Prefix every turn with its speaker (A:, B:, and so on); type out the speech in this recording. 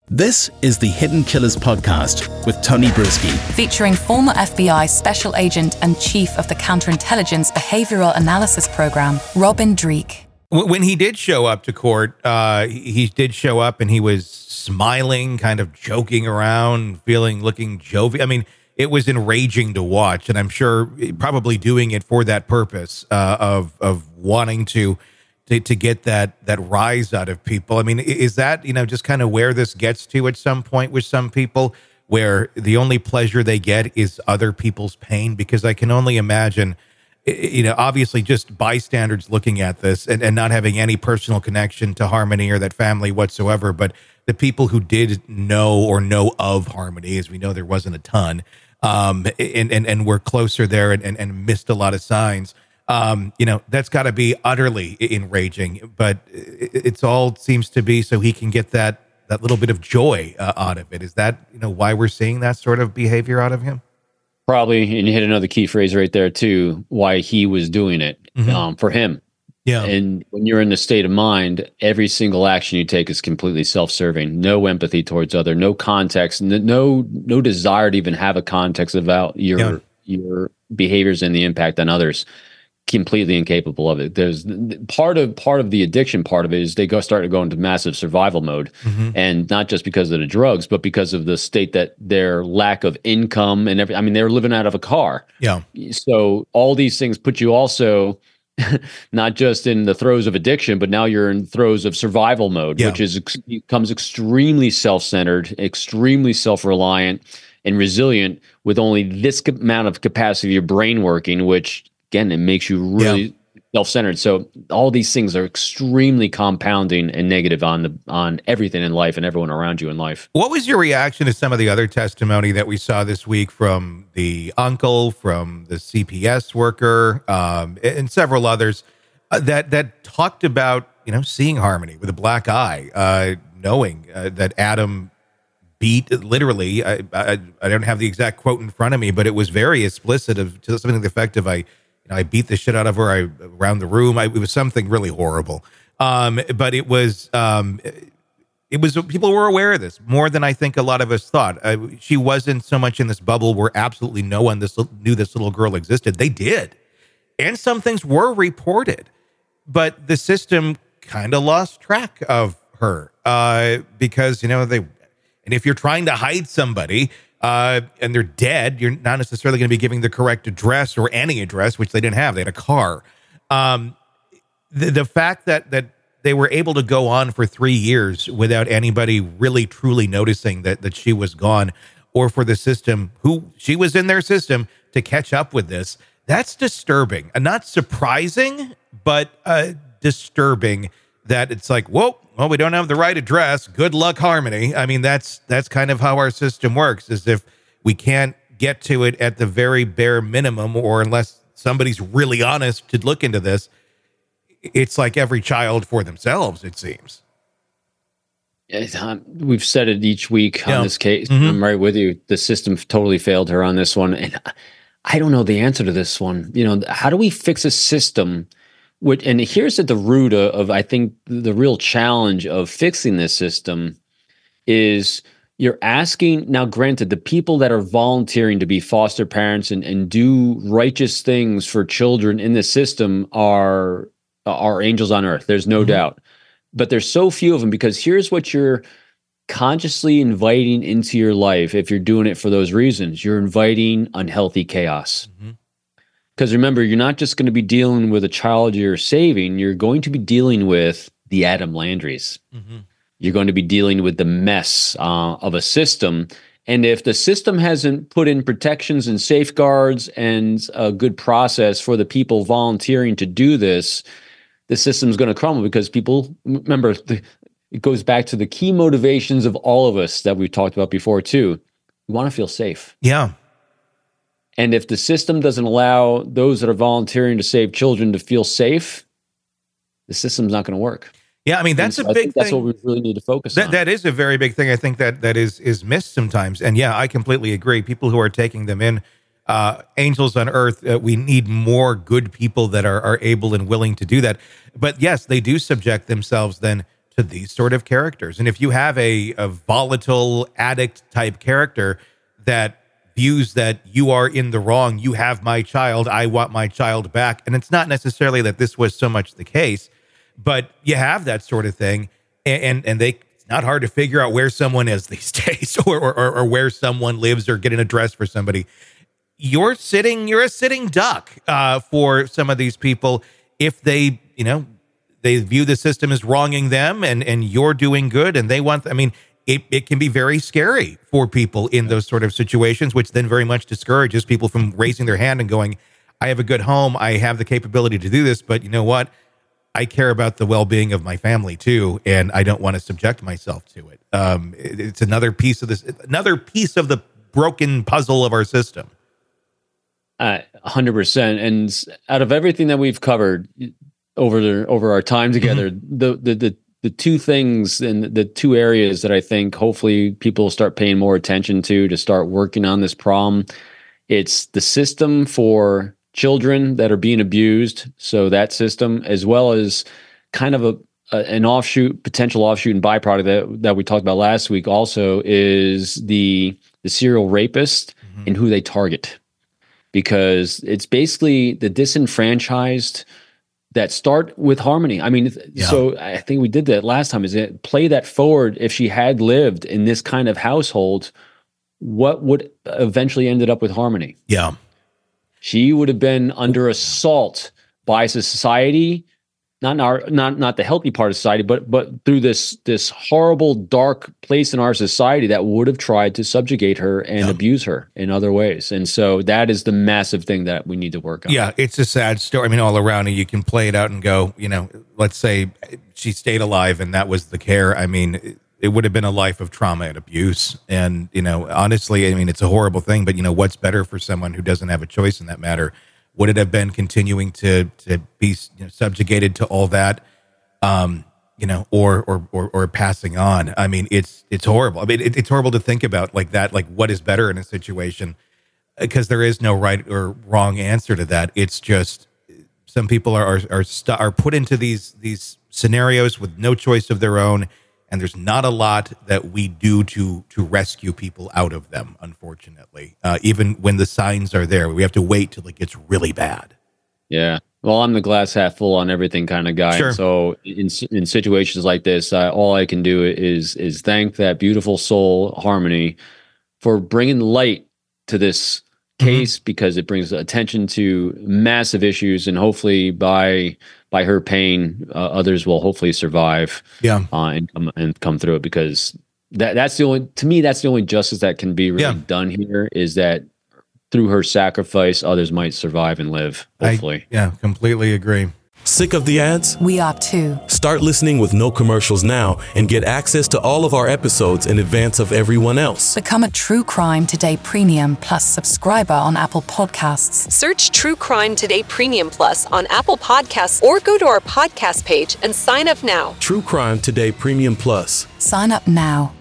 A: This is the Hidden Killers podcast with Tony Brueski,
B: featuring former FBI Special Agent and Chief of the Counterintelligence Behavioral Analysis Program, Robin Dreeke.
C: When he did show up to court, he did show up and he was smiling, kind of joking around, looking jovial. I mean, it was enraging to watch, and I'm sure probably doing it for that purpose of wanting to get that rise out of people. I mean, is that, just kind of where this gets to at some point with some people, where the only pleasure they get is other people's pain? Because I can only imagine, obviously just bystanders looking at this and not having any personal connection to Harmony or that family whatsoever, but the people who did know or know of Harmony, as we know there wasn't a ton, and were closer there and missed a lot of signs. That's got to be utterly enraging, but it's all seems to be so he can get that little bit of joy out of it. Is that, why we're seeing that sort of behavior out of him?
D: Probably. And you hit another key phrase right there too, why he was doing it, for him. Yeah. And when you're in the state of mind, every single action you take is completely self-serving, no empathy towards other, no context, no desire to even have a context about your behaviors and the impact on others. Completely incapable of it. There's part of the addiction part of it is they start to go into massive survival mode, and not just because of the drugs, but because of the state that their lack of income and everything. I mean, they're living out of a car. Yeah. So all these things put you also not just in the throes of addiction, but now you're in throes of survival mode, which becomes extremely self-centered, extremely self-reliant, and resilient with only this amount of capacity of your brain working, which again, it makes you really self-centered. So all these things are extremely compounding and negative on everything in life and everyone around you in life. What
C: was your reaction to some of the other testimony that we saw this week from the uncle, from the CPS worker, and several others that talked about, seeing Harmony with a black eye, knowing that Adam beat, literally, I don't have the exact quote in front of me, but it was very explicit to something to the effect of, I beat the shit out of her around the room. It was something really horrible. But it was people were aware of this more than I think a lot of us thought. She wasn't so much in this bubble where absolutely no one knew this little girl existed. They did. And some things were reported, but the system kind of lost track of her because, and if you're trying to hide somebody, and they're dead, you're not necessarily going to be giving the correct address or any address, which they didn't have. They had a car. The fact that they were able to go on for 3 years without anybody really truly noticing that she was gone, or for the system, who she was in their system, to catch up with this, that's disturbing. Not surprising, but disturbing that it's like, whoa, well, we don't have the right address. Good luck, Harmony. I mean, that's kind of how our system works, is if we can't get to it at the very bare minimum, or unless somebody's really honest to look into this, it's like every child for themselves, it seems.
D: We've said it each week on this case. I'm right with you. The system totally failed her on this one. And I don't know the answer to this one. How do we fix a system? And here's at the root of, I think, the real challenge of fixing this system is you're asking, now granted, the people that are volunteering to be foster parents and do righteous things for children in the system are angels on earth. There's no doubt. But there's so few of them, because here's what you're consciously inviting into your life if you're doing it for those reasons. You're inviting unhealthy chaos. Because remember, you're not just going to be dealing with a child you're saving, you're going to be dealing with the Adam Landrys. You're going to be dealing with the mess of a system. And if the system hasn't put in protections and safeguards and a good process for the people volunteering to do this, the system's going to crumble, because people, remember, it goes back to the key motivations of all of us that we've talked about before too. We want to feel safe.
C: Yeah.
D: And if the system doesn't allow those that are volunteering to save children to feel safe, the system's not going to work.
C: Yeah, I mean, that's a big thing.
D: That's what we really need to focus on.
C: That is a very big thing. I think that is missed sometimes. And yeah, I completely agree. People who are taking them in, angels on earth, we need more good people that are able and willing to do that. But yes, they do subject themselves then to these sort of characters. And if you have a volatile addict type character that views that you are in the wrong, you have my child, I want my child back. And it's not necessarily that this was so much the case, but you have that sort of thing. And it's not hard to figure out where someone is these days or where someone lives or get an address for somebody. You're a sitting duck for some of these people if they view the system as wronging them and you're doing good and they want, it can be very scary for people in those sort of situations, which then very much discourages people from raising their hand and going, I have a good home. I have the capability to do this, but you know what? I care about the well-being of my family too, and I don't want to subject myself to it. It's another piece of the broken puzzle of our system.
D: 100%. And out of everything that we've covered over our time together, the two things and the two areas that I think hopefully people start paying more attention to start working on this problem, it's the system for children that are being abused. So that system, as well as kind of an potential offshoot and byproduct that we talked about last week also is the serial rapist and who they target. Because it's basically the disenfranchised that start with Harmony. So I think we did that last time, is it play that forward. If she had lived in this kind of household, what would eventually ended up with Harmony?
C: Yeah.
D: She would have been under assault by society, not the healthy part of society, but through this horrible, dark place in our society that would have tried to subjugate her and abuse her in other ways. And so that is the massive thing that we need to work on.
C: Yeah, it's a sad story. All around it, you can play it out and go, let's say she stayed alive and that was the care. It would have been a life of trauma and abuse. And, honestly, it's a horrible thing, but what's better for someone who doesn't have a choice in that matter? Would it have been continuing to be subjugated to all that, or passing on? It's horrible. It's horrible to think about like that. Like, what is better in a situation? Because there is no right or wrong answer to that. It's just some people are put into these scenarios with no choice of their own, and there's not a lot that we do to rescue people out of them, unfortunately. Even when the signs are there, we have to wait till it gets really bad.
D: Yeah. Well, I'm the glass half full on everything kind of guy.
C: Sure.
D: So in situations like this, all I can do is thank that beautiful soul, Harmony, for bringing light to this case, because it brings attention to massive issues, and hopefully by her pain, others will hopefully survive. And come through it, because that's the only justice that can be really done here, is that through her sacrifice, others might survive and live, hopefully.
C: Completely agree.
E: Sick of the ads?
B: We are too.
E: Start listening with no commercials now and get access to all of our episodes in advance of everyone else.
B: Become a True Crime Today Premium Plus subscriber on Apple Podcasts.
F: Search True Crime Today Premium Plus on Apple Podcasts or go to our podcast page and sign up now.
E: True Crime Today Premium Plus.
B: Sign up now.